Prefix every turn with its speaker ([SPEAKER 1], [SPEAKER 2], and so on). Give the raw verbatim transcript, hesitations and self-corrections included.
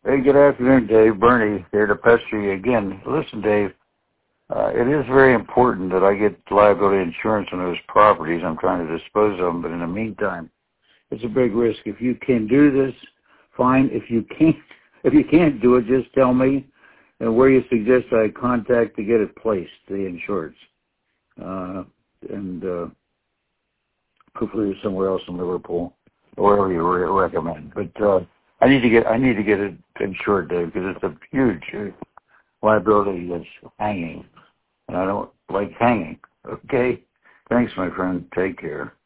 [SPEAKER 1] Hey, good afternoon, Dave. Bernie here to pester you again. Listen, Dave, uh, it is very important that I get liability insurance on those properties. I'm trying to dispose of them, but in the meantime, it's a big risk. If you can do this, fine. If you can't, if you can't do it, just tell me and where you suggest I contact to get it placed, the insurance, uh, and uh, hopefully somewhere else in Liverpool, or wherever you re- recommend. But uh, I need to get I need to get it insured, Dave, because it's a huge uh, liability that's hanging, and I don't like hanging. Okay, thanks, my friend. Take care.